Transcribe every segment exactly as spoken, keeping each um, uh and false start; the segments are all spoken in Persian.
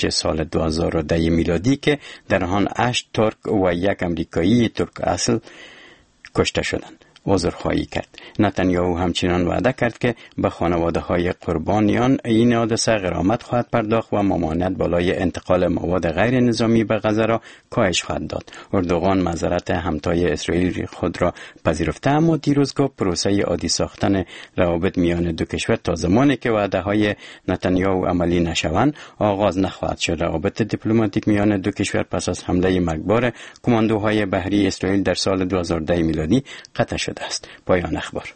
مارچ سال دو هزار و ده میلادی که در آن هشت ترک و یک امریکایی ترک اصل کشته شدند. عذرخواهی کرد. نتانیاهو همچنان وعده کرد که به خانواده های قربانیان این حادثه غرامت خواهد پرداخت و ممانعت بالای انتقال مواد غیر نظامی به غزه را کاهش خواهد داد. اردوغان معذرت همتای اسرائیل خود را پذیرفته، اما دیروز گفت پروسه عادی ساختن روابط میان دو کشور تا زمانی که وعده های نتانیاهو عملی نشوند آغاز نخواهد شد. روابط دیپلماتیک میان دو کشور پس از حمله مرگبار کماندوهای بحری اسرائیل در سال دو هزار و ده میلادی قطع شد است. پایان اخبار.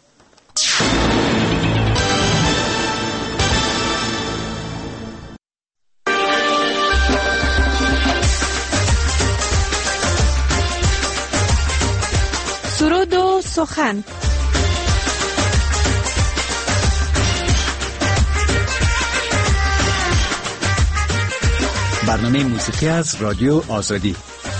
سرود و سخن. برنامه موسیقی از رادیو آزادی.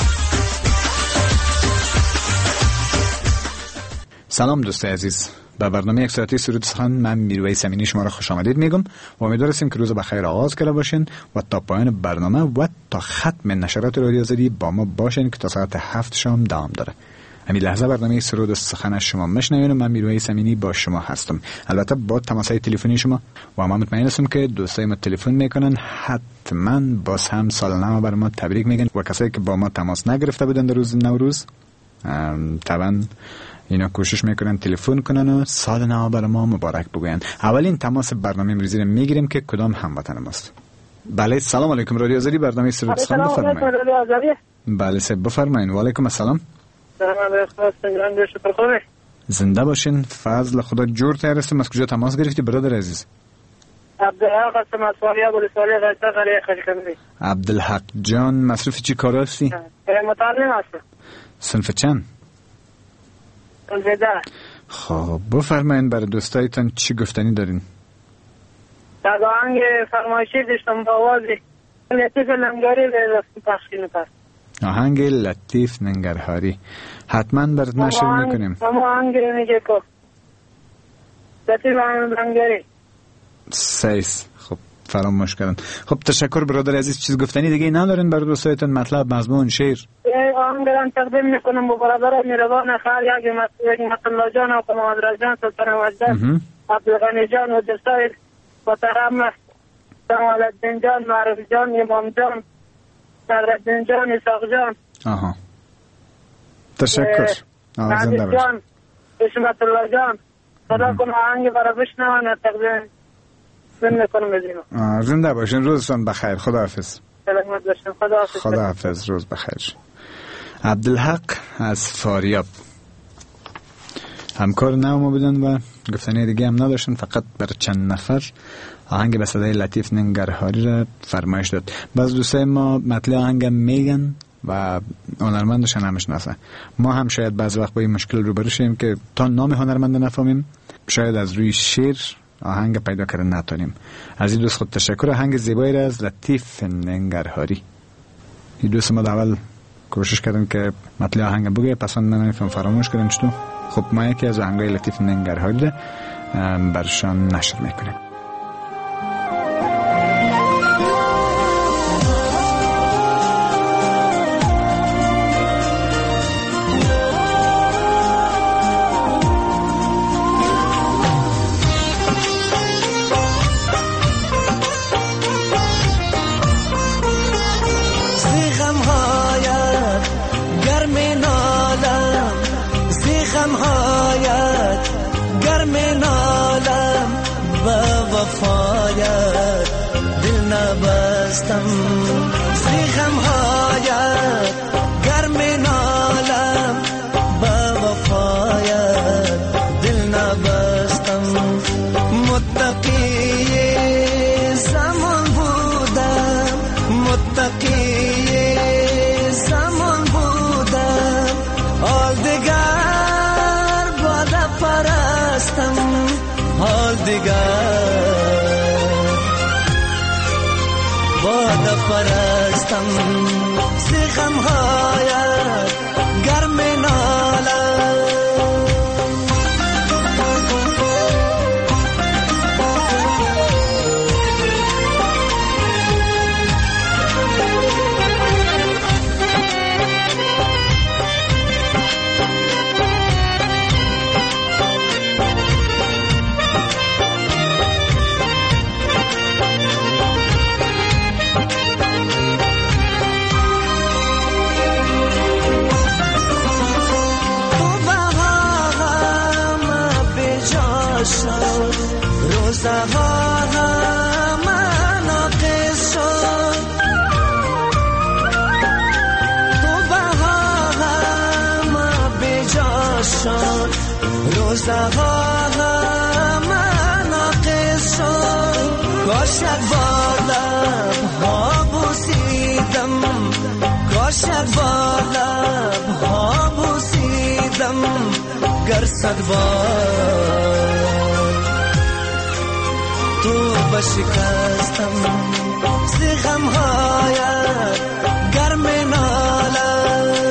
سلام دوستای عزیز، به برنامه یک ساعتی سرود سخن من میرویس امینی شما را خوش آمدید میگم و امیدوارم که روز بخیر آغاز کرده باشین و تا پایان برنامه و تا ختم نشرات رادیو آزادی با ما باشین که تا ساعت هفت شام دوام داره. همین لحظه برنامه سرود سخن از شما میشنوین و من میرویس امینی با شما هستم، البته با تماسهای تلفنی شما، و من مطمئن هستم که دوستای ما تلفن میکنن حتما باز هم سال نو بر ما تبریک میگن و کسایی که با ما تماس نگرفته بودن در روز نوروز طبعا اینا کوشش میکنن تلفن کنن و سال نو بر ما مبارک بگوین. اولین تماس برنامه امروزی رو میگیریم که کدام هموطن ماست. بله سلام علیکم رادیو آزادی، برنامه سرود سخن بفرمایید. بله سب بفرمایید. و علیکم السلام. سلام علیکم. زنده باشین. فضل خدا جور تر هستم. از کجا تماس گرفتی برادر عزیز؟ عبدالحق هستم از فاریاب ولسوالی غزه قریه خشکندی. عبدالحق جان مصروف چی کار هستی؟ متعلم هستم. صنف چند؟ صنف ده. خب بفرمایید برای دوستایتان چی گفتنی دارین؟ در آهنگ فرمایشی داشتم با آوازی لطیف ننگاری رفتم پخشی نپس. آهنگ لطیف ننگرهاری حتما برات نشر میکنیم. اما آهنگ میگه که لطیف ننگری سیس. خب فراموش کردن. خب تشکر برادر عزیز. چیز گفتنی دیگه ندارین برای دوستایتان؟ مطلب مضمون شعر آهنگ را تقدیم میکنم با برادر میروان خال یک مطلع جان و کمادر جان سلطان وجدان عبدالغنی جان و دستایر و ترم سمالدین جان معروف جان امام جان نظرالدین جان اسحاق جان. آها تشکر. نادر جان حشمت الله جان خدا کنه آهنگ برای بشنوان تقدیم میکنم بزینم. زنده باشین. روزتان بخیر. خداحافظ. سلامت باشین. خداحافظ. خداحافظ. روز بخیر. عبدالحق از فاریاب همکار نو ما بودن و گفتنی دیگه هم نداشتن، فقط برای چند نفر آهنگ به صدای لطیف ننگرهاری را فرمایش داد. بعض دوستای ما مطلع آهنگ میگن و هنرمندشان نمیشناسن. ما هم شاید بعض وقت با این مشکل روبرو شیم که تا نام هنرمند نفهمیم، شاید از روی شعر آهنگ پیدا کردن نتونیم. از این دوست خود تشکر. آهنگ زیبایی را از لطیف ننگرهاری. این دوست ما اول کوشش کردن که مطلع آهنگ بگه، پسند نمیفهم فراموش کردن چطور. خب ما یکی از آهنگای لطیف ننگرهاری را برشان نشر میکنیم. زیغم هایت گرم نالم با وفایت دل نبستم. متقی زمان بودم، متقی زمان بودم، حال دیگر باده پرستم، حال دیگر باده پرستم. زیغم هایت گرم نالم. روزها همه ناقص شد، توبه ها همه بیجا شد، روزها همه ناقص شد. کاشت با لب ها بوسیدم، کاشت با لب ها بوسیدم، گر صد بار تو بشکستم ز غم هایت گر می نالم.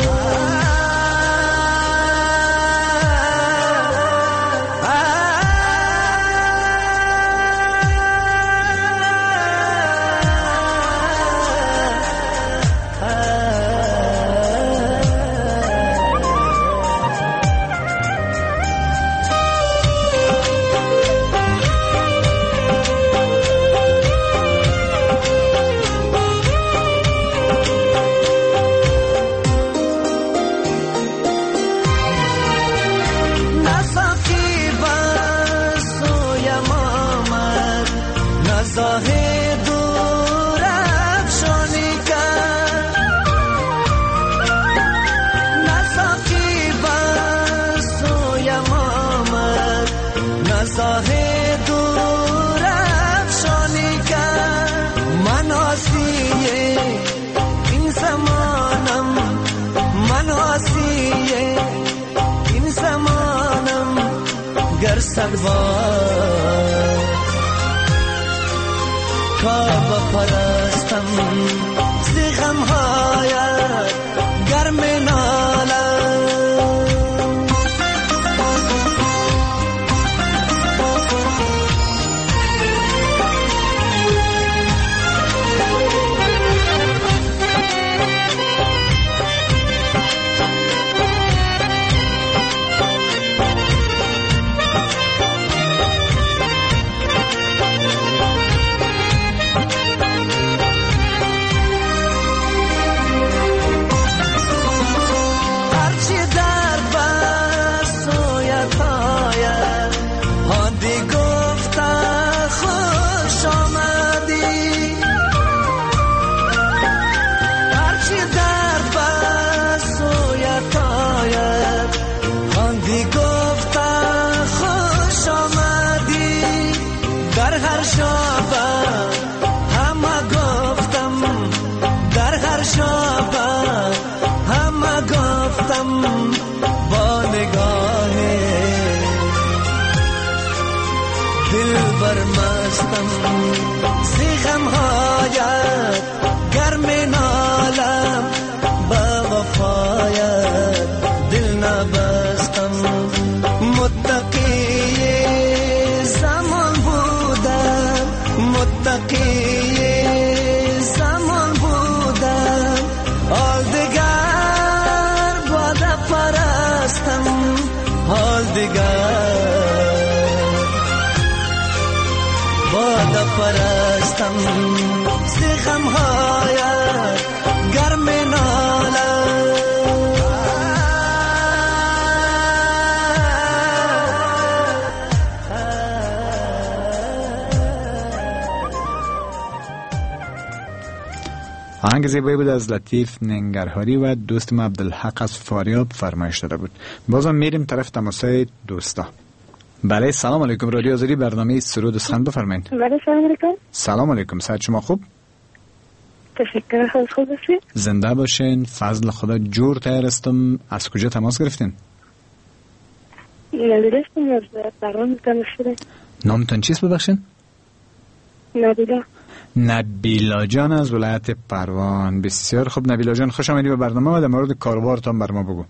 سگوار کعبه پرستم ز غم هایت گر می نالم. ز غم هایت گر می نالم، با وفایت دل نبستم. متقی زمان بودم، متقی زمان بودم، حال دیگر باده پرستم، حال دیگر باده پرستم. ز غم هایت گر می نالم. آهنگ زیبایی بود از لطیف ننگرهاری و دوست ما عبدالحق از فاریاب فرمایش داده بود. بازم میریم طرف تماسای دوستا. بله سلام علیکم، رادیو آزادی برنامه سرود و سخن بفرمایید. بله سلام علیکم. سلام علیکم، صحت شما خوب؟ تشکر، خیلی خوب هستید؟ زنده باشین، فضل خدا. جور تیار استم. از کجا تماس گرفتین؟ نبیله هستم از پروان تماس شده. نامتون چیست ببخشین؟ نبیله. نبیلا جان از ولایت پروان. بسیار خوب نبیلا جان، خوش آمدید به برنامه و در مورد کاروبارتان بر ما بگو.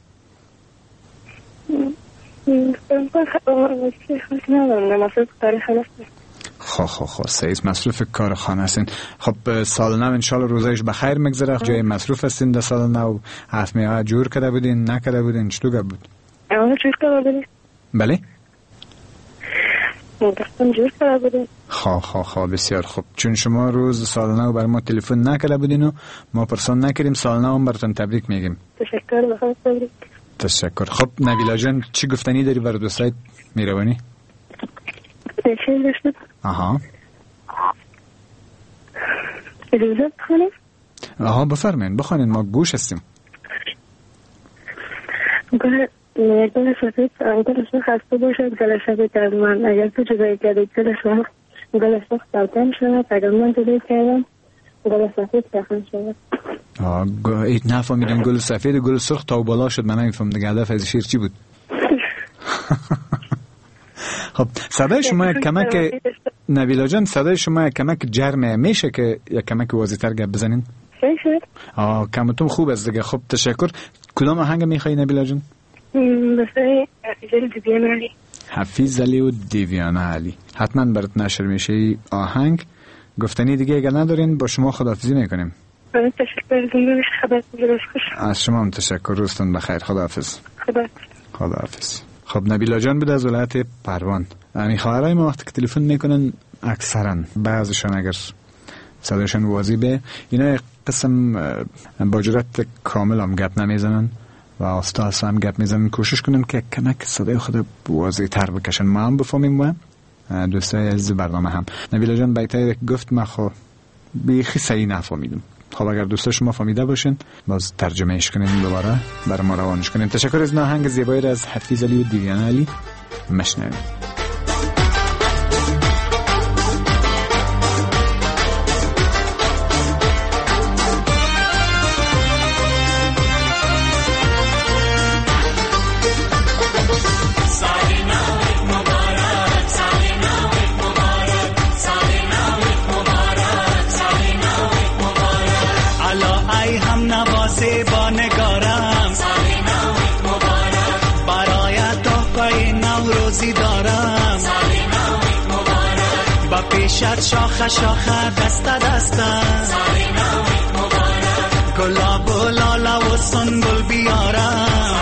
خب خب خب سعید مصروف کارخانه هستین. خب سال نو انشالله روزایش بخیر مگذره. جای مصروف هستین در سال نو؟ حتمی ها جور کرده بودین نکرده بودین چطور بود؟ آه جور کرده بودین. بله؟ مدرستم جور کرده بودین. خب خب خب بسیار خوب. چون شما روز سال نو بر ما تلفن نکرده بودین و ما پرسان نکردیم، سال نو هم براتون تبریک میگیم. تشکر، بخیر تبریک. تشکر. خب نبیلا جان چی گفتنی داری برای دوستای میروانی؟ شعر داشتم. آها اجازه بخونم؟ آها بفرمین بخونین، ما گوش هستیم. گل گل سفید گل سرخ خسته باشد گل سفید از من، اگر تو جدایی کردی گل سرخ گل سرخ سلطان شود، اگر من جدایی کردم گل سفید سخن شود. آه ایت نفهمیدم گل سفید و گل سرخ تا بالا شد، من نمیفهم دیگه هدف از شیر چی بود. خب صدای شما یک کمک نبیلا جان، صدای شما یک کمک جرمه، میشه که یک کمک واضح تر گپ بزنین؟ میشه. آه کمتون خوب است دیگه. خب تشکر. کدام آهنگ میخوای نبیلا جان؟ مثلا حفیظ علی و دیویان علی. حفیظ علی و دیویان علی حتما برات نشر میشه آهنگ. گفتنی دیگه اگر ندارین با شما خداحافظی میکنیم. تشکر. زنده خبر خوش. از شما هم تشکر. روزتون بخیر. خداحافظ. خدا خداحافظ. خب نبیلا جان بود از ولایت پروان. یعنی خواهرای ما وقتی که تلفن میکنن اکثرا بعضشون اگر صداشون واضح به اینا یک قسم با جرات کامل هم گپ نمیزنن و آستا آستا هم گپ میزنن. کوشش کنن که کمک صدای خود واضح تر بکشن، ما هم بفهمیم و دوستای عزیز برنامه هم. نبیلا جان بیتایی گفت ما خو بیخی صحیح نفهمیدم. خب اگر دوستا شما فهمیده باشین باز ترجمهش کنین دوباره برای ما روانش کنین. تشکر از آهنگ زیبایی از حفیظ علی و دیویان علی. مشنویم. پیشت شاخه شاخه دست دسته گلاب و لاله و سنبل بیارم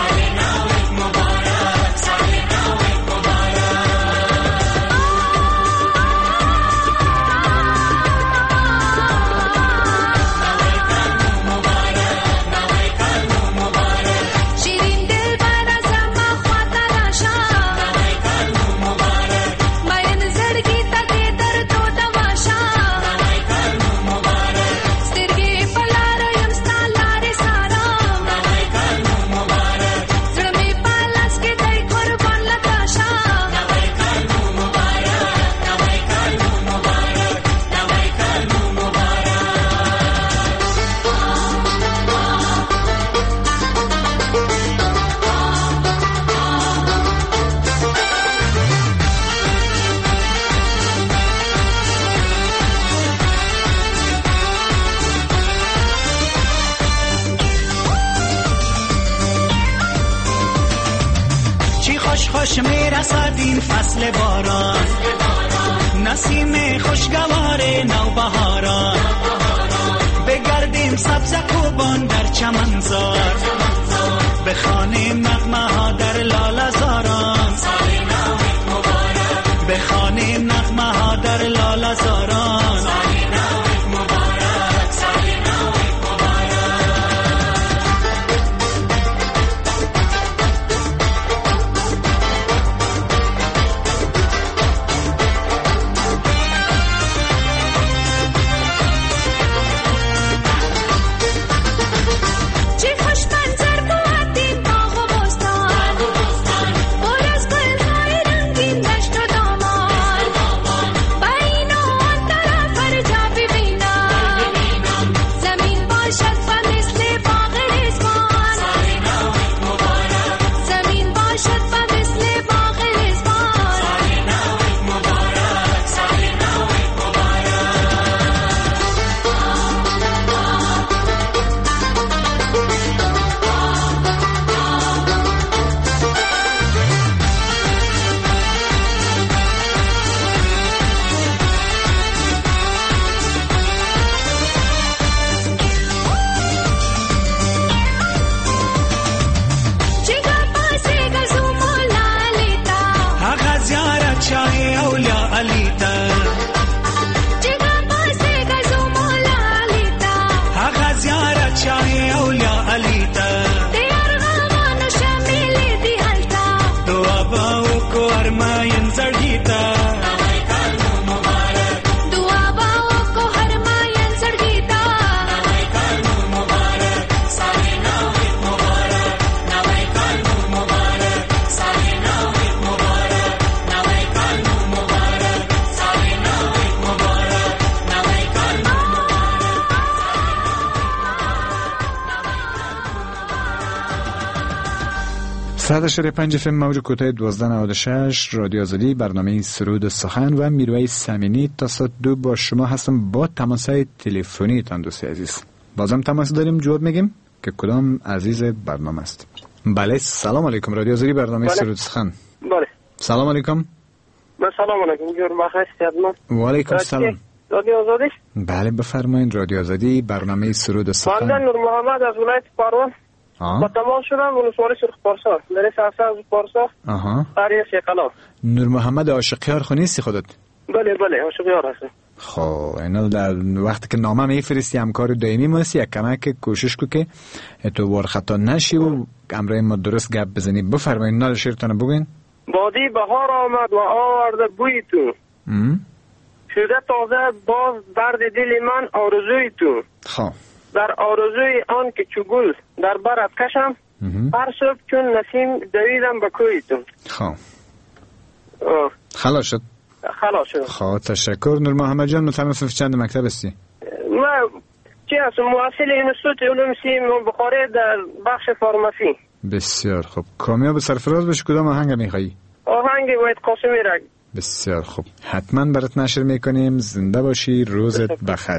خوش میرسد این فصل باران، نسیم خوشگوار نوبهاران، بگردیم سبز کوبان در چمنزار، بخوانیم نغمه ها در لاله زاران، بخوانیم نغمه ها در لاله زاران. چی خوش صد و شش پنج اف ام موج کوتاه دوازده نود و شش رادیو آزادی، برنامه سرود سخن و میروی سمینی تا ساعت دو با شما هستم با تماسهای تلفنی تان دوستی عزیز. بازم تماس داریم، جواب میگیم که کدام عزیز برنامه است. بله سلام علیکم، رادیو آزادی برنامه بله. سرود سخن. بله سلام علیکم. سلام علیکم، جور بخیر خدمت. و علیکم سلام. رادیو آزادی؟ بله بفرمایید، رادیو آزادی برنامه سرود سخن. من نور محمد از ولایت پروان با تماس شدم، ولسوالی سرخ پارسا، در سرسبز از پارسا. آها. قریه سیقلا. نور محمد عاشقیار خونیستی خودت؟ بله بله عاشقیار هستم. خب اینا در وقتی که نامه میفرستی همکار دائمی ماست، یک کمک کوشش کو که تو وار خطا نشی و امرای ما درست گپ بزنی. بفرمایید نال شعرتون بگین. بادی بهار آمد و آورد بوی تو، شده تازه باز درد دل من آرزوی تو. خب در آرزوی آن که چو گل در برت کشم، هر صبح چون نسیم دویدم به کوی تو. خب خلاص شد. خلاص شد. خب تشکر. نور محمد جان متمم صف چند مکتب هستی؟ ما چی هستم محصل انستیتوت علوم سیم بخاری در بخش فارماسی. بسیار خوب. کامیاب سرفراز بشی، کدام آهنگ میخوایی؟ آهنگ وحید قاسمی را. بسیار خوب، حتما برات نشر میکنیم. زنده باشی، روزت بخیر.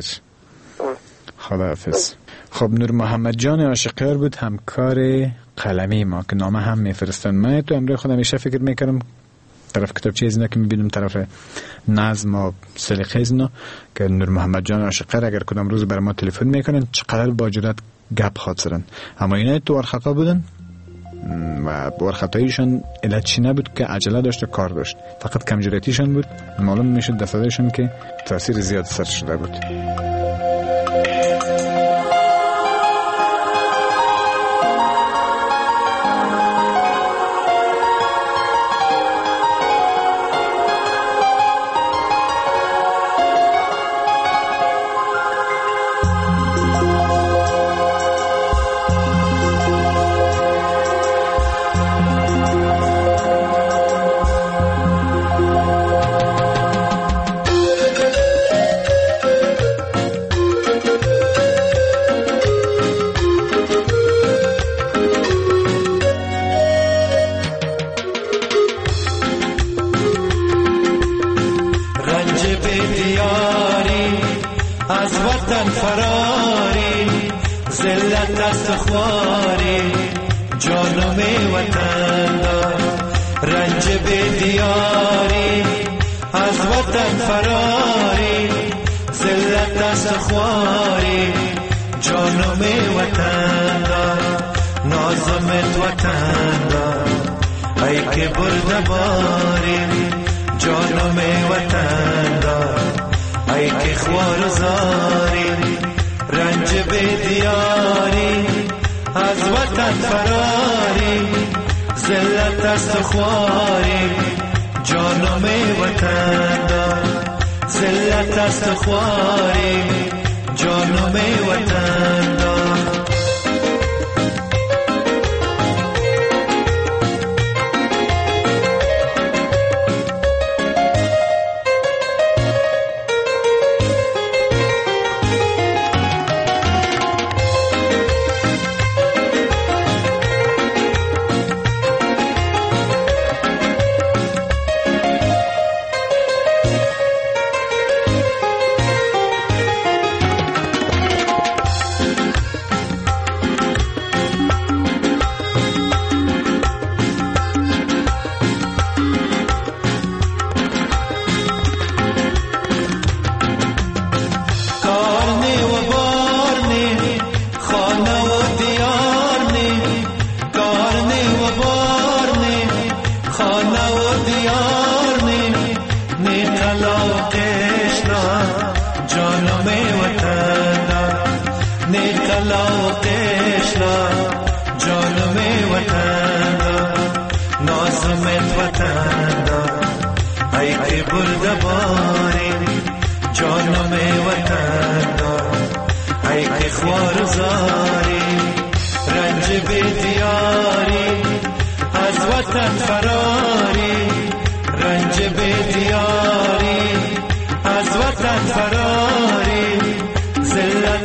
خداحافظ. خب نور محمد جان عاشقیار بود، همکار قلمی ما که نامه هم میفرستن. من تو امروز خودم همیشه فکر میکردم طرف کتابچه اینا که میبینم طرف نظم و سلیقه اینا که نور محمد جان عاشقیار اگر کدام روز بر ما تلفن میکنن چقدر با جرأت گپ خاطرن، اما اینا تو ورخطا بودن و ورخطاییشون علت چی نبود که عجله داشت و کار داشت، فقط کم جرأتیشون بود. معلوم میشد دستشون که تاثیر زیاد سر شده بود.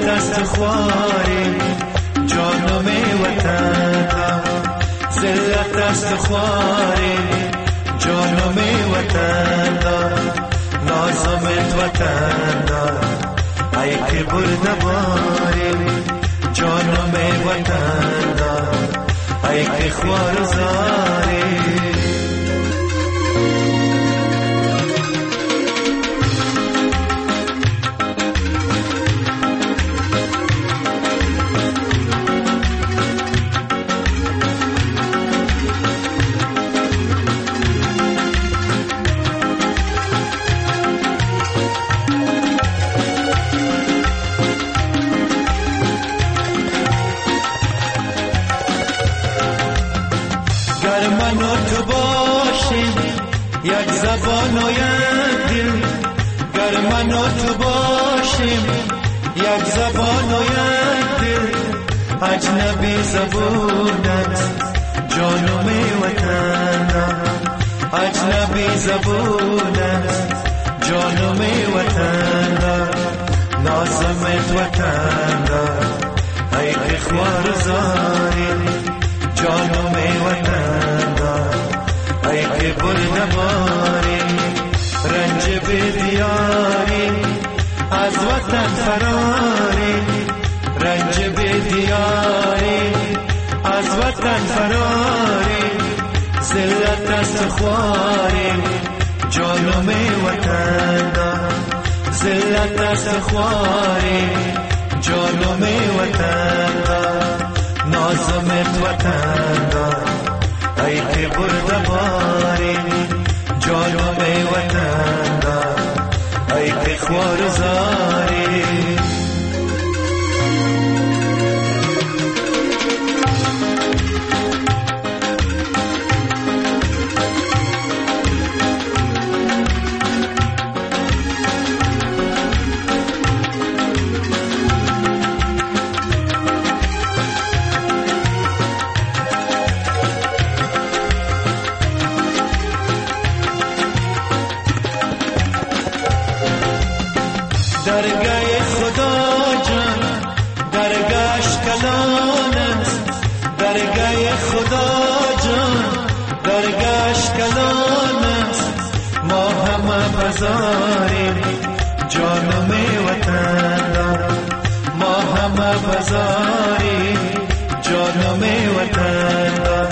خواری جانم وطنم ذلت است خواری جانم وطن دا نازمت وطن دا ای که برده باری جانم وطن دا ای که خوار زاری یک زبان و یک دل گر من و تو باشیم یک زبان و یک دل اجنبی زبونت جانم وطن اجنبی زبونت جانم وطن نازمت وطن ای که خوار زاری جانم وطن ای که برده باری رنج بیدیاری از وطن فراری رنج بیدیاری از وطن فراری ذلت است خواری جانم وطن ذلت است خواری جانم وطن نازمت وطن ای که برده باری جانم وطن ای که خوار زاری درگاه خدا جان درگاهش کلان است درگاه خدا جان درگاهش کلان است ما همه بزاریم جانم وطن ما همه بزاریم جانم وطن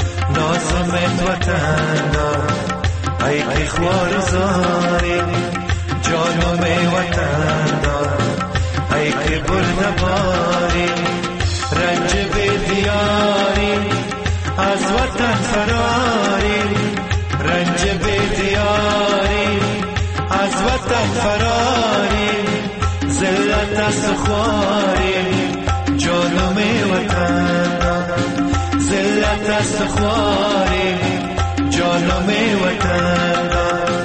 نازمت وطن ای که خوار زاریم جانم وطن ای که برده باری رنج بیدیاری از وطن فراری رنج بیدیاری از وطن فراری ذلت است خواری جانم وطن ذلت است خواری جانم وطن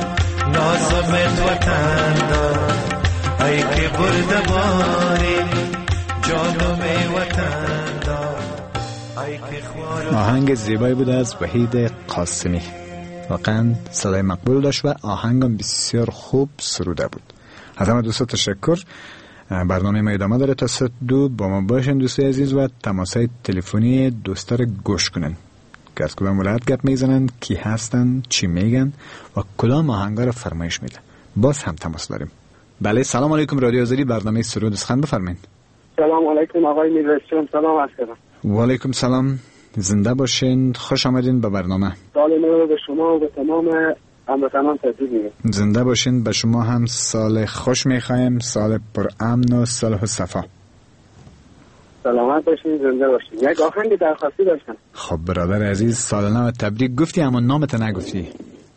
نازمت وطن ای که برده باری جانم وطن ای که خوار. آهنگ زیبایی بود از وحید قاسمی، واقعا صدای مقبول داشت و آهنگم بسیار خوب سروده بود. از همه دوستا تشکر. برنامه ما ادامه داره تا ساعت دو با ما باشین دوستای عزیز و تماسای تلفنی دوستا رو گوش کنن که از کدام ولایت گپ میزنن، کی هستن، چی میگن و کدام آهنگا رو فرمایش میدن. باز هم تماس داریم. بله، سلام علیکم. رادیو آزادی، برنامه سرود سخن، بفرمایید. سلام علیکم آقای میرزا، سلام علیکم. و علیکم سلام، زنده باشین، خوش آمدین به برنامه. سال نو به شما و به تمام هموطنان تبریک میگم. زنده باشین، به شما هم سال خوش میخوایم، سال پر امن و صلح و صفا. سلامت باشین، زنده باشین. یک آهنگ درخواستی داشتم. خب برادر عزیز، سال نو تبریک گفتی اما نامت نگفتی.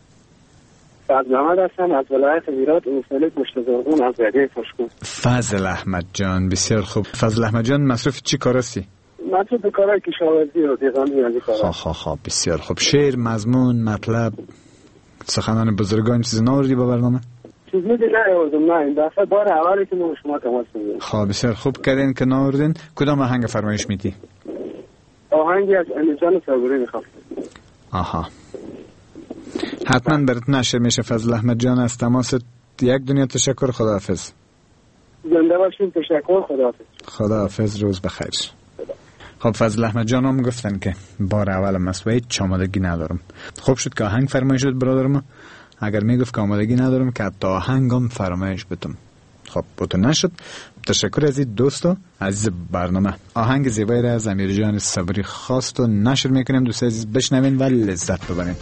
فضل احمد هستم از ولایت هرات، اصول پشت زرغون از ودیعه پشکون. فضل احمد جان، بسیار خوب. فضل احمد جان، مصروف چی کار هستی؟ مصروف کارهای کشاورزی و دیوانی از کارا. خب خب خب بسیار خوب. شعر، مضمون، مطلب، سخنان بزرگان چیزی نوردی با برنامه؟ چیزی دیگه نوردم. نه، این دفعه بار اولی که ما شما تماس میگیریم. خب بسیار خوب کردین که نوردین. کدام آهنگ فرمایش میدی؟ آهنگی از امیرجان صابری میخوام. آها، حتما برات نشر میشه. فضل احمد جان، از تماس یک دنیا تشکر. خداحافظ. زنده باشین. تشکر. خداحافظ. خداحافظ، روز بخیر. خب فضل احمد جان هم گفتن که بار اول مسئله چامادگی ندارم. خوب شد که آهنگ فرمایش شد برادرم. اگر میگفت که آمادگی ندارم که حتی آهنگم فرمایش بدم. خب بوتو نشد. تشکر از این دوستو عزیز برنامه. آهنگ زیبایی را از امیر جان صبری خواست و نشر میکنیم. دوست عزیز بشنوین و لذت ببرین.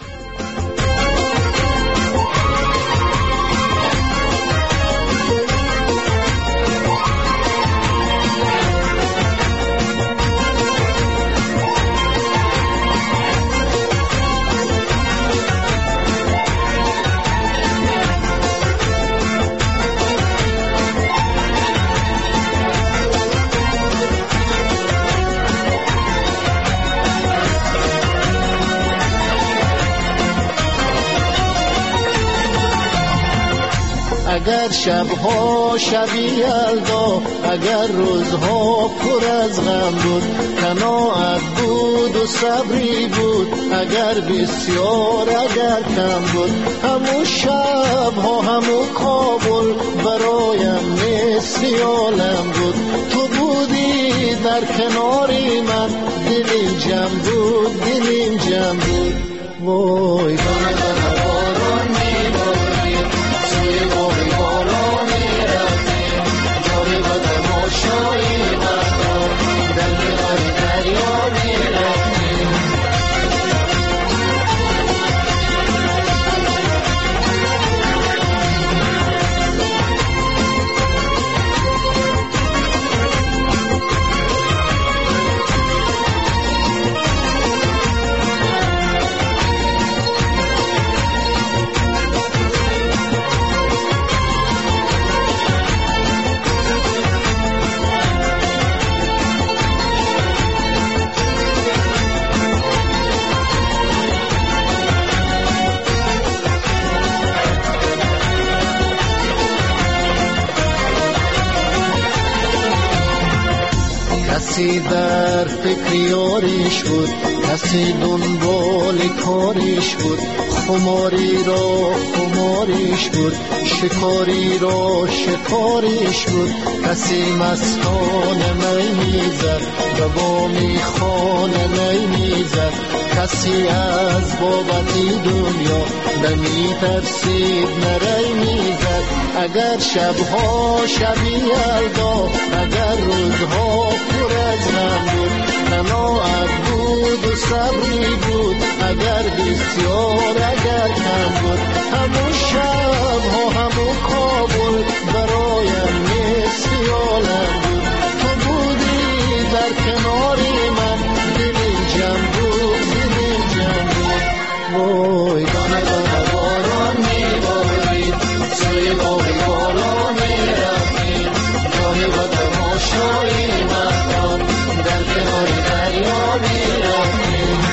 اگر شبها شبی یلدا، اگر روزها پر از غم بود، قناعت بود و صبری بود، اگر بسیار اگر کم بود، همون شبها همون کابل برایم مثل عالم بود. تو بودی در کناری من، دلیم جمع بود، دلیم جمع بود. وای دانه دانه باران میبارید، سوی باقی بالا میرفتیم، جاری با تماشایی مردم در کنار دریا میرفتیم. کسی در فکر یاریش بود، کسی دنبال کاریش بود، خماری را خماریش بود، شکاری را شکاریش بود. کسی مستانه می میزد، به بامی خانه می میزد، کسی از بابتی دنیا نمی ترسید نری میزد. اگر شبها شبی یلدا، اگر روزها پر از غم بود، قناعت بود و صبری بود، اگر بسیار اگر کم بود، همون شبها همون کابل برایم مثل عالم بود. تو بودی در کناری من، دلیم جمع بود، دلیم جمع بود. وای دانه دانه باران میبارید، سوی باقی بالا میرفتیم، جایی با تماشایی مردم در کنار دریا میرفتیم.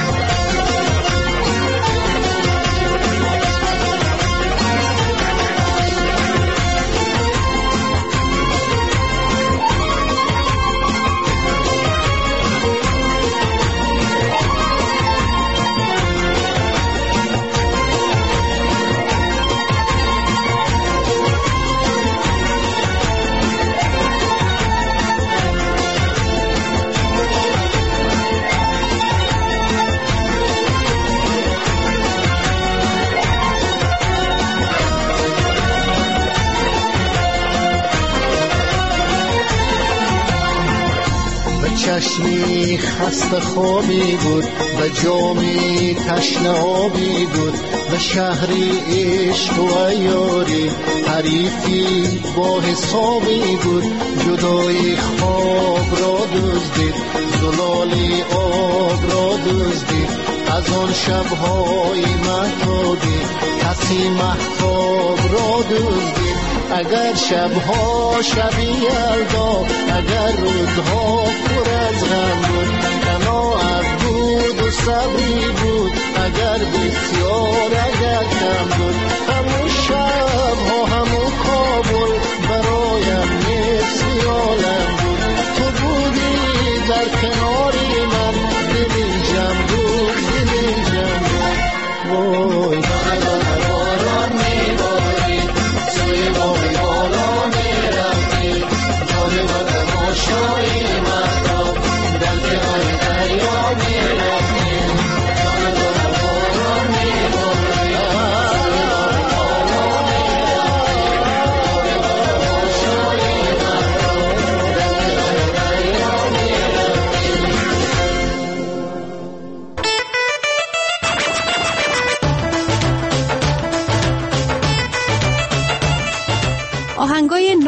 چشمی خسته خوابی بود، به جامی تشنه آبی بود، به شهری عشق و عیاری حریفی با حسابی بود. جدای خواب را دزدید، زلالی آب را دزدید، از آن شبهای مهتابی کسی مهتاب را دزدید. اگر شبها شبی یلدا، اگر روزها پر از غم بود، قناعت بود و صبری بود، اگر بسیار اگر کم بود، همون شبها همون کابل برایم مثل عالم بود. تو بودی در کناری من، دلیم جمع بود، دلیم جمع بود. وای دانه دانه باران میبارید، سوی باقی بالا میرفتیم، جایی با تماشایی مردم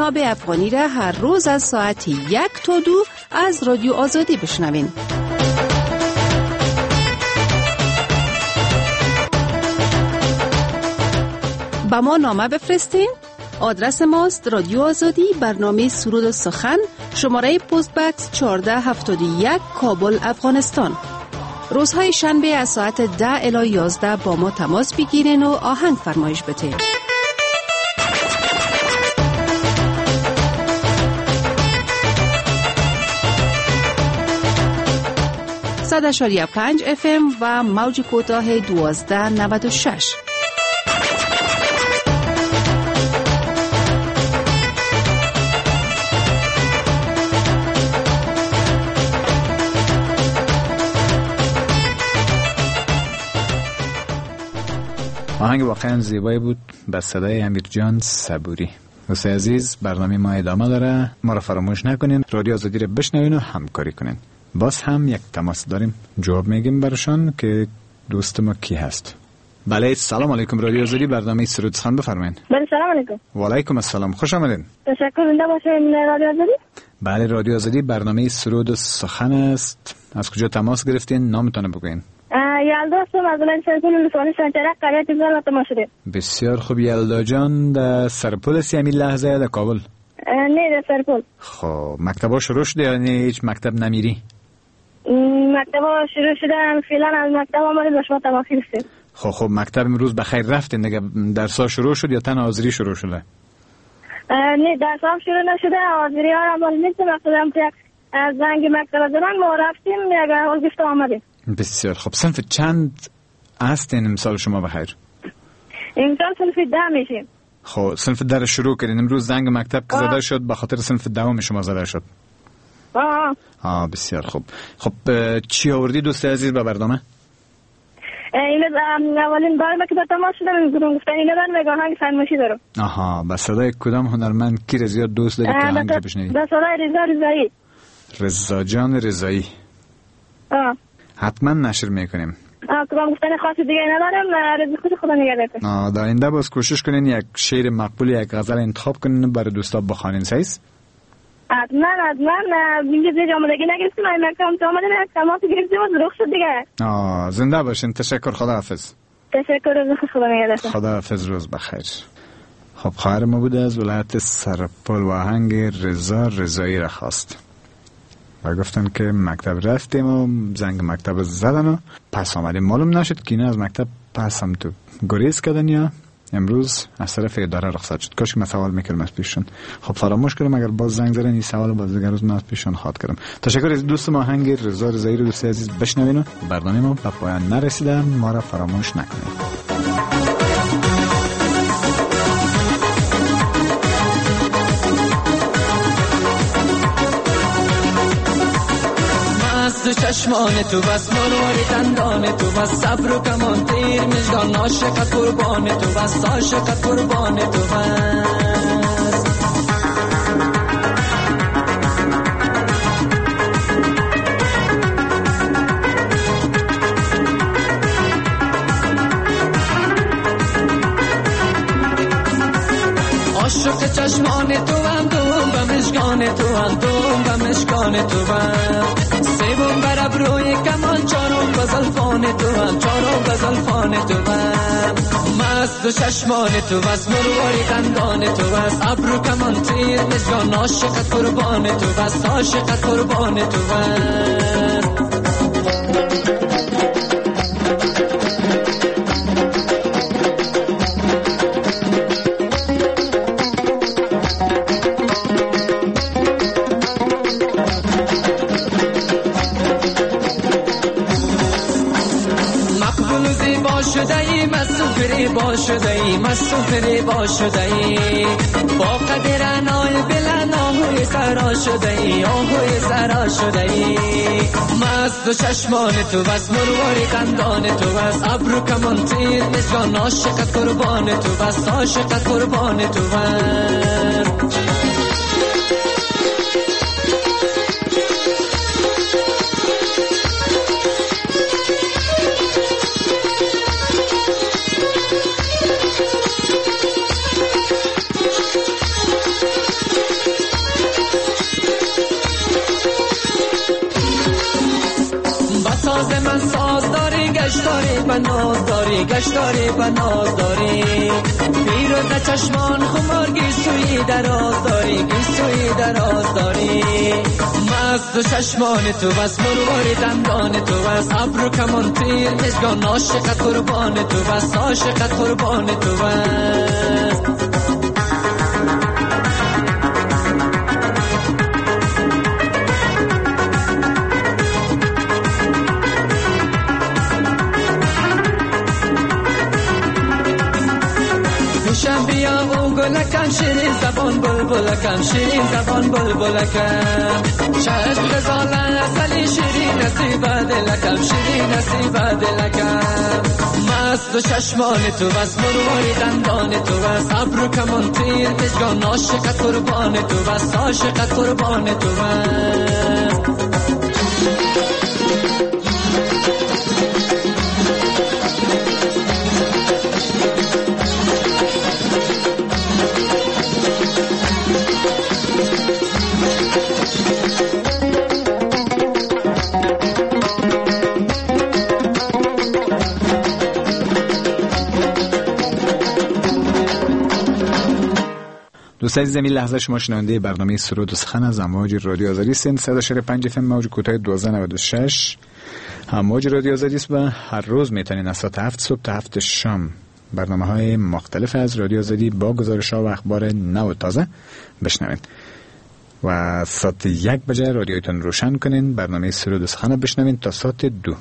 انقلاب افغانی را هر روز از ساعت یک تا دو از رادیو آزادی بشنوین. با ما نامه بفرستین. آدرس ماست رادیو آزادی، برنامه سرود و سخن، شماره پست بکس چهارده هفتاد و یک، کابل، افغانستان. روزهای شنبه از ساعت ده الی یازده با ما تماس بگیرین و آهنگ فرمایش بدین. صد اشاری پنج اف ام و موج کوتاه دوازده نود و شش. آهنگ واقعا زیبایی بود به صدای امیرجان صبوری. دوستان عزیز، برنامه ما ادامه داره، ما را فراموش نکنین، رادیو آزادی را بشنوین و همکاری کنین. باز هم یک تماس داریم، جواب میگیم برشان که دوست ما کی هست. بله، سلام علیکم، رادیو آزادی، برنامه سرود سخن بفرمایید. بله، سلام علیکم. و علیکم السلام، خوش آمدین. تشکر. زنده باشین رادیو آزادی. بله، رادیو آزادی، برنامه سرود سخن است. از کجا تماس گرفتین؟ نامتون بگوین. یلدا هستم، از ولایت سرپل ولسوالی شنچرک، قریه تیزال و تماس شده. بسیار خوب. یلدا جان در سرپل هستی همین لحظه یا در کابل؟ نه، در سرپل. خب مکتبا شروع شده یا نه هیچ مکتب نمیری؟ مکتبا شروع شده، فعلا از مکتب آمده به شما تماس گرفتیم. خب خب مکتب امروز بخیر رفتین دیگه؟ درس‌ها شروع شد یا تنها حاضری شروع شده؟ نه، درس‌ها شروع نشده، حاضری ها هم نیست. مثلا که از زنگ مکتب زدن ما رفتیم، یک حال گفت آمدیم. بسیار خب. صنف چند هستین امسال شما بخیر؟ امسال صنف ده میشیم. خب صنف ده شروع کردین. امروز زنگ مکتب که زده شد به خاطر صنف دهم شما زده شد. آه آه بسیار خوب. خب چی آوردی دوست عزیز به برنامه؟ این اولین بار ما که با تماس شدم گفتم گفتن اینه من میگم آهنگ فرمایشی دارم. آها، با صدای کدام هنرمند کی زیاد دوست داری که آهنگ رو بشنوی؟ با صدای رضا رضایی. رضا جان رضایی. آه حتما نشر میکنیم. آه کدام گفتن خاصی دیگه ندارم، رضا خود خدا نگهداره. آه در آینده باز کوشش کنین یک شعر مقبول، یک غزل انتخاب کنین برای دوستا بخوانین. صحیح است؟ حتما حتما. اینجا دیگه آمادگی نگرفتیم، این مکتب تو آمدیم، یک تماس گرفتیم و ظروف شد دیگه. آه زنده باشین. تشکر، خداحافظ. تشکر، روز خدا نگهدار. خداحافظ، روز بخیر. خب خواهر ما بوده از ولایت سرپل و آهنگ رضا رضایی را خواست و گفتن که مکتب رفتیم و زنگ مکتب زدن و پس آمدیم. معلوم نشد که اینا از مکتب پس هم تو گریز کردن یا امروز از طرف اداره رخصت شد. کاش که من سوال میکردم از پیششون. خب فراموش کردم، اگر باز زنگ زدن این سوال باز دیگر روز من از پیششون خواهد کردم. تشکر از دوست ما آهنگ رضا رضایی رو دوست عزیز بشنوین و برنامه ما به پایان نرسیده، ما را فراموش نکنید. تو چشمان تو بس مرواری دندان تو بس صبر و کمان تیر مژگان عاشقت قربان تو بس عاشقت قربان تو بس عاشق چشمان تو هم دوم و مژگان تو هم دوم و مژگان تو بس سیبون بر ابروی کمان چارم بزلفان تو هم چارم بزلفان تو هم مست و چشمان تو بس مرواری دندان تو بس ابرو کمان تیر مژگان عاشقت قربان تو بس عاشقت قربان تو بس با شده ای مست و فریبا شده ای با قدر انای بلند آهوی سرا شده ای آهوی سرا شده ای مست و چشمان تو بس مرواری قندان تو بس ابرو کمان تیر مژگان عاشقت قربان تو بس عاشقت قربان تو بس به ناز داری گشتاری به ناز داری پیروز چشمان خمار گیسوی دراز داری گیسوی دراز داری مست چشمان تو بس مرواری دندان تو بس ابرو کمان تیر مشگان عاشقت قربان تو بس عاشقت قربان تو بس گلکن شیرین زبان بلبلکن شیرین زبان بلبلکن چشم غزال اصلی شیرین نصیب دلکم شیرین نصیب دلکم مست و چشمان تو بس مرواری دندان تو بس ابرو کمان تیر مژگان عاشقت قربان تو بس عاشقت قربان تو بس دوستان عزیز، این لحظه شما شنونده برنامه سرود و سخن از امواج رادیو آزادی است. صد و پنج اف ام موج کوتاه دوازده نود و شش امواج رادیو آزادی است و هر روز میتونین از ساعت هفت صبح تا هفت شام برنامه‌های مختلف از رادیو آزادی با گزارش‌ها و اخبار نو و تازه بشنوید. و ساعت یک بجه رادیوتون روشن کنین، برنامه سرود و سخن بشنوین تا ساعت دو.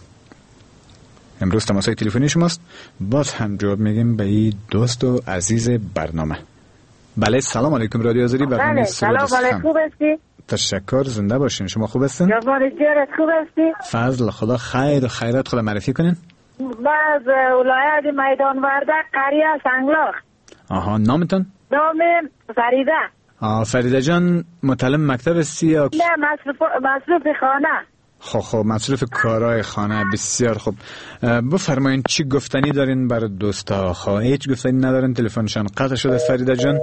امروز تماس‌های تلفنی شماست، باز هم جواب میگیم به این دوست و عزیز برنامه. بله، سلام علیکم رادیو آزادی برنامه سرود و سخن. سلام، خوب هستی؟ تشکر، زنده باشین. شما خوب هستین؟ جواب جیرت خوب هستی؟ فضل خدا خیر و خیرات خدا معرفی کنین. باز ولایت میدان وردک قریه سنگلاخ. آها، نامتون؟ نامم فریده. آه فریده جان، متعلم مکتب هستی یا؟ نه، مصروف مصروف خانه. خب خب مصروف کارهای خانه. بسیار خوب. بفرمایین چی گفتنی دارین برای دوستا؟ خب هیچ گفتنی ندارین، تلفنشان قطع شده فریده جان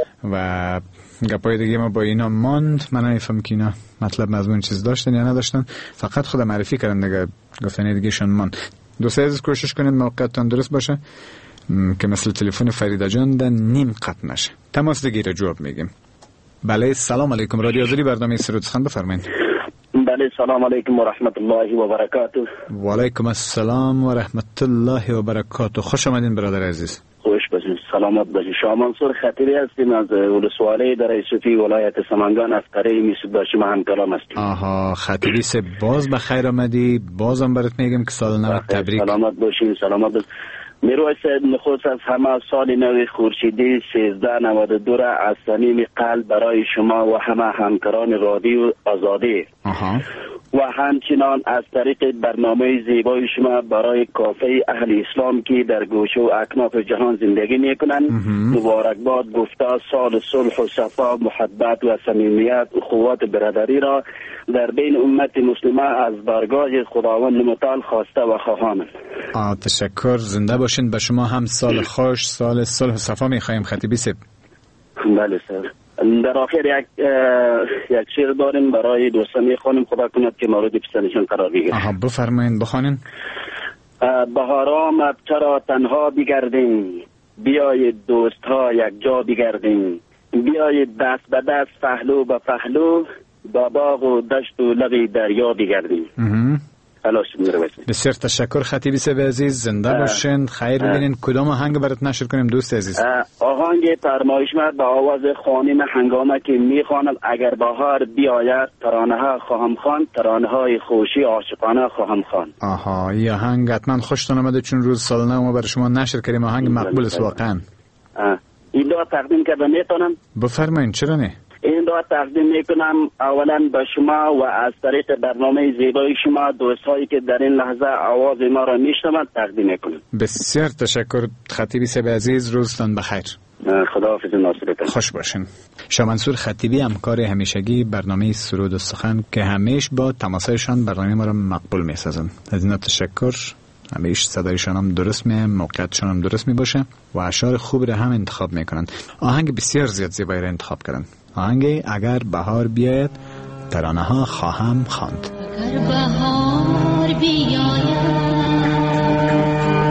و گپای دیگه ما با اینا ماند. من نمیفهم که اینا مطلب مضمون چیز داشتن یا نداشتن، فقط خود معرفی کردن دیگه، گفتنی دیگه شون ماند. دوستا عزیز کوشش کنین موقعتان درست باشه که مثل تلفن فریده جان در نیم قطع نشه. تماس دیگه رو جواب میگیم. بله، سلام علیکم رادیو آزادی برنامه سرود سخن، بفرمایید. بله، سلام علیکم و رحمت الله و برکاته. و علیکم السلام و رحمت الله و برکاته. خوش آمدین برادر عزیز. خوش باشین، سلامت باشین. شما منصور خطیبی هستیم از ولسوالی در صوفی ولایت سمنگان، از قریه میسوداشی ما هم کلام هستیم. آها، خطیبی سے باز بخیر آمدی. بازم برات میگم که سال نو تبریک. سلامت باشین، سلامت باشین. میروی سید نخست از همه سال نو خورشیدی سیزده نود و دو را از صمیم قلب برای شما و همه همکاران رادیو آزادی آها. و همچنان از طریق برنامه زیبای شما برای کافه اهل اسلام که در گوشه و اکناف جهان زندگی میکنند مبارکباد گفته سال صلح و صفا، محبت و صمیمیت و قوت برادری را در بین امت مسلمه از بارگاه خداوند متعال خواسته و خواهانم. آه تشکر، زنده باشین. به شما هم سال خوش، سال صلح و صفا میخوایم خطیبی سب. بله سر. در آخر یک یک شعر داریم برای دوستان میخوانیم، خدا کند که مورد پسندشان قرار بگیره. آها، بفرمایید بخوانین. بهار آمد چرا تنها بگردیم، بیایید دوست ها یک جا بگردیم، بیایید دست به دست پهلو به پهلو، با باغ و دشت و لب دریا بگردیم. بسیار تشکر خطیبی سب عزیز، زنده باشین، خیر ببینین. کدام آهنگ برات نشر کنیم دوست عزیز؟ آهنگ فرمایشمند به آواز خانم هنگامه که میخواند اگر بهار بیاید ترانه ها خواهم خواند، ترانه های خوشی عاشقانه خواهم خواند. آها، این آهنگ حتما خوشتون آمده چون روز سال نو ما برای شما نشر کردیم. آهنگ مقبول است واقعا. این دو تقدیم کرده میتونم؟ بفرمایین، چرا نه؟ این دو تقدیم میکنم اولا به شما و از طریق برنامه زیبای شما دوستایی که در این لحظه آواز ما را میشنوند تقدیم میکنم. بسیار تشکر خطیبی سب عزیز، روزتان بخیر. خداحافظ ناصرتان. خوش باشین. شاه منصور خطیبی همکار همیشگی برنامه سرود و سخن که همیش با تماسایشان برنامه ما را مقبول میسازن. از اینا تشکر. همیشه صدایشان هم درست می، موقعیتشان هم درست می باشه و اشعار خوب را هم انتخاب میکنن. آهنگ بسیار زیاد زیبایی را انتخاب کردن. آهنگ اگر بهار بیاید ترانه ها خواهم خواند. اگر بهار بیاید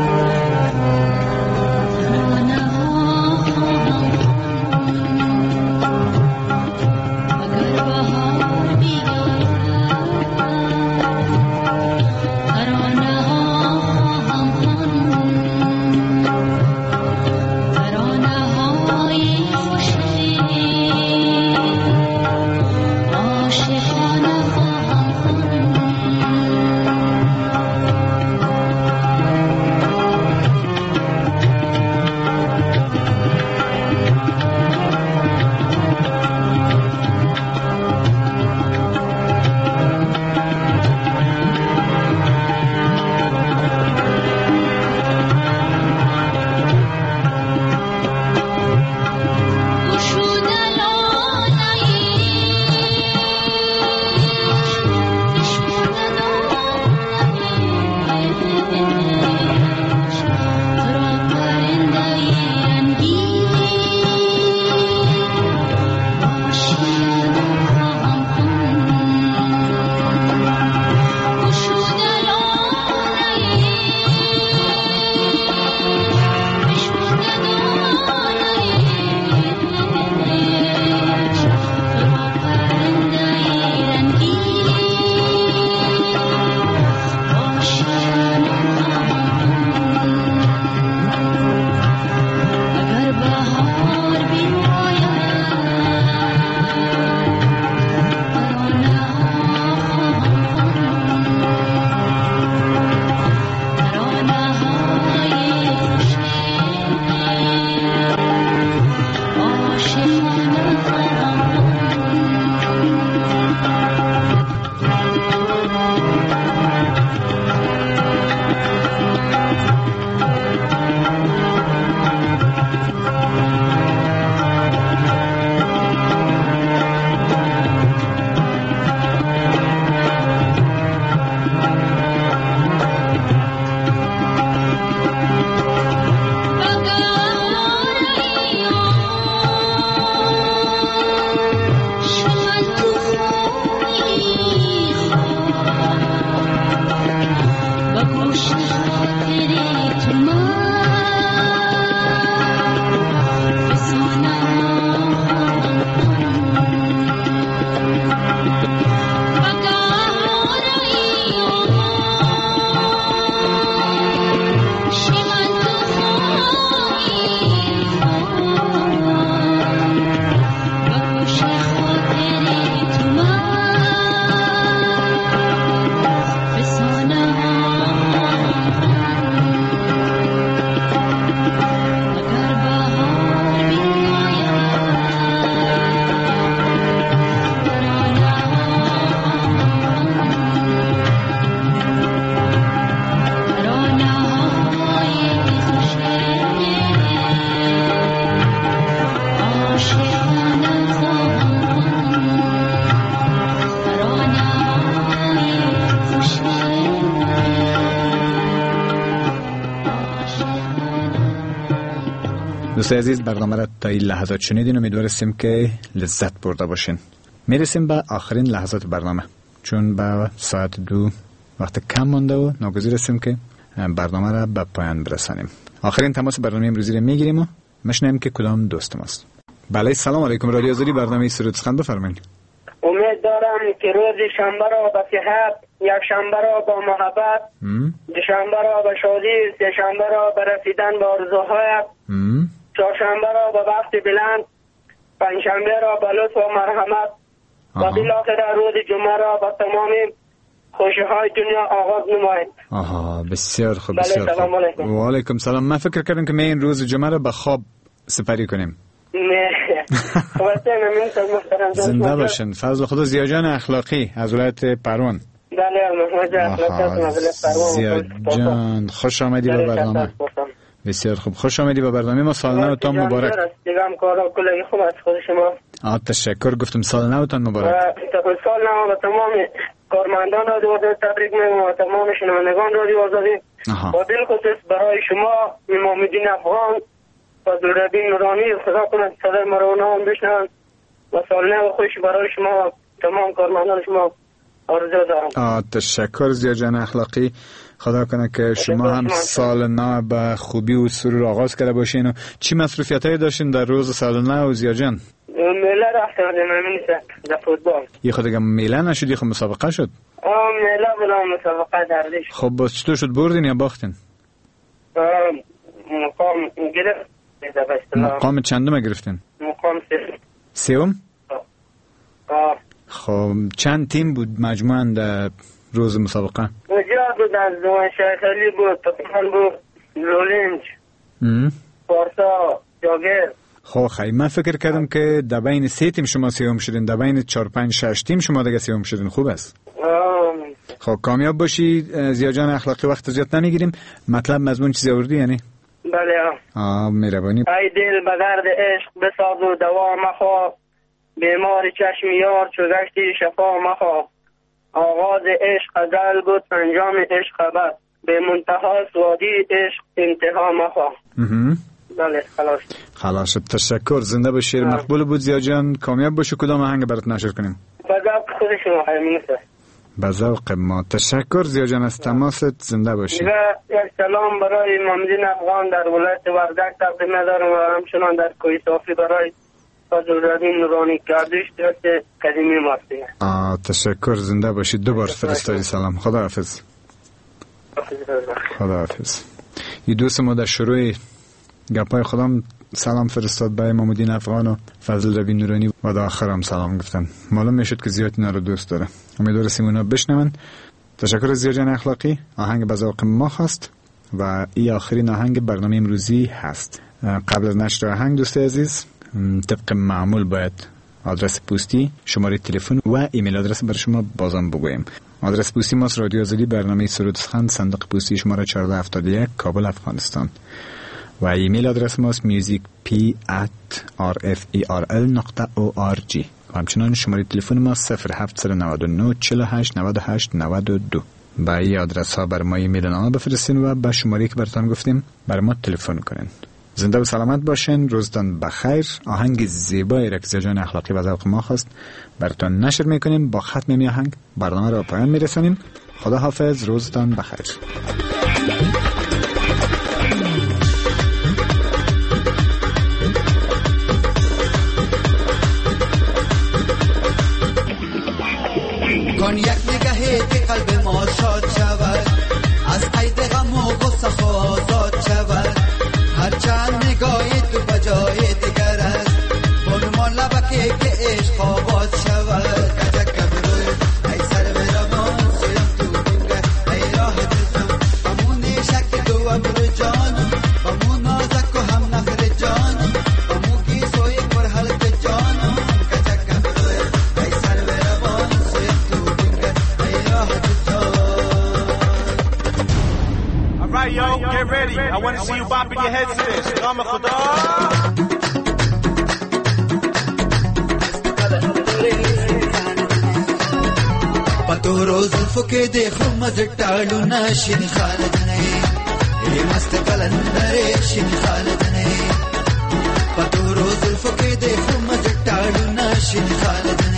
دوستای عزیز، برنامه را تا این لحظات شنیدین، امیدواریم که لذت برده باشین. میرسیم به آخرین لحظات برنامه، چون به ساعت دو وقت کم مانده و ناگزیر هستیم که برنامه را به پایان برسانیم. آخرین تماس برنامه امروزی را میگیریم و مشنیم که کدام دوست ماست. بله، سلام علیکم. رادیو آزادی، برنامه سرود سخن، بفرمایید. امید دارم که روز شنبه را به صحت، یک شنبه را با محبت، دوشنبه را به شادی، سه شنبه را به رسیدن به آرزوهایت، چهارشنبه را به بخت بلند، پنجشنبه را به لطف و مرحمت و بالاخره روز جمعه را به تمام خوشی‌های دنیا آغاز نمایید. آها، بسیار خوب، بسیار خوب. و علیکم سلام. من فکر کردم که ما این روز جمعه را به خواب سپری کنیم. نه. زنده باشن. فضل خدا. زیا جان اخلاقی از ولایت پروان. بله، محمد اخلاقی از ولایت پروان. زیا جان خوش آمدی به برنامه. بسیار خوب، خوش آمدی به برنامه ما. سال نوتان مبارک. دیگم کارا کلی خوب از خود شما. آ تشکر. گفتم سال نوتان مبارک. سال نو به تمام کارمندان رادیو آزادی تبریک میگم و تمام شنوندگان رادیو آزادی. با دل خصوص برای شما امام الدین افغان فضل‌الربی نورانی، خدا کنه صدای ما رو نام بشنوند و سال نو خوش برای شما تمام کارمندان شما آرزو دارم. آ تشکر زیا جان اخلاقی. خدا کنه که شما هم سال نو به خوبی و سرور آغاز کرده باشین. و چی مصروفیتایی داشتین در روز سال نو زیا جان؟ میله رفتم نمی‌نیست در فوتبال. یه خود دیگه میله نشد، یه خود مسابقه شد. آه میله بودم، مسابقه دردش. خب باز چطور شد، بردین یا باختین؟ مقام گرفت. مقام چندم گرفتین؟ مقام سوم. سوم؟ آه. خب چند تیم بود مجموعاً در روز مسابقه؟ زیاد بود، از دوان شیخ علی بود، تطمان بود، لولنج، پارسا، جاگر. خب خیلی من فکر کردم که در بین سه تیم شما سوم شدین، در بین چهار پنج شش تیم شما دیگه سوم شدین. خوب است. خب کامیاب باشی زیا جان اخلاقی. وقت زیاد نمیگیریم. مطلب مضمون چیزی آوردی یعنی؟ بله. آه مهربانی. ای دل به درد عشق بساز و دوا مخواه، بیمار چشم یار چو گشتی شفا مخواه. آغاز عشق ازل بود، انجام عشق ابد، به منتها سوادی عشق انتها مخواه. بله خلاص. خلاص. تشکر. زنده باشی. مقبول بود زیا جان. کامیاب باشی. کدام آهنگ برات نشر کنیم؟ به ذوق خود شما همینه. به ذوق ما. تشکر زیا جان از تماست. زنده باشی. و یک سلام برای امام الدین افغان در ولایت وردک تقدیم دارم و همچنان در کوی صافی برای فضل‌الربی نورانی کردش دست قدیمی ماستی. آه تشکر. زنده باشی. دوبار فرستادی سلام. خدا حافظ. خدا حافظ. این دوست ما در شروع گپای خودم سلام فرستاد به امام الدین افغان و فضل‌الربی نورانی و در آخر هم سلام گفتن. معلوم میشد که زیاد اینا رو دوست داره. امیدوارم اونا بشنون. تشکر زیا جان اخلاقی. آهنگ به ذوق ما هست و این آخرین آهنگ برنامه امروزی هست. قبل از نشر آهنگ دوست عزیز، طبق معمول باید آدرس پستی، شماره تلفن و ایمیل آدرس برای شما بازم بگویم. آدرس پستی ما رادیو آزادی، برنامه سرود سخن، صندوق پستی شماره چهارده هفتاد و یک، کابل، افغانستان. و ایمیل آدرس ماست musicp at rferl نقطه org. و همچنان شماره تلفن ما صفر هفت نه نه چهل و هشت نود و هشت نود و دو. با این آدرس ها بر ما ایمیل نامه بفرستین و با شماره که براتون گفتیم بر ما تلفن کنین. زنده و سلامت باشین. روزتان بخیر. آهنگ زیبایی را که زیا جان اخلاقی و ذوق ما خواست براتون نشر میکنیم. با ختم می آهنگ برنامه را پایان میرسانیم. خدا حافظ. روزتان بخیر. کن یک نگاهی که قلب ما شاد شود، از قید غم و غصه آزاد شود. هر چند نگاهی تو بجای دیگر است، بنمان لبکی که عشق آباد شود. کجک کبروی ای سر برمان سویم تو بینگه ای راه دلم، بمون شک تو ابرو جانم، بمون نازک و هم نخر جانم، بمون کی سوی پر حلق جانم. کجک کبروی ای سر برمان سویم تو بینگه ای راه دلم. Alright yo, get ready. I want to see you bopping your heads to this. Ram Khuda. पतो रोज फुके देखो मजटालू ना शिन खालद नहीं, ये मस्त कलंदरे शिन खालद नहीं. رشید خالد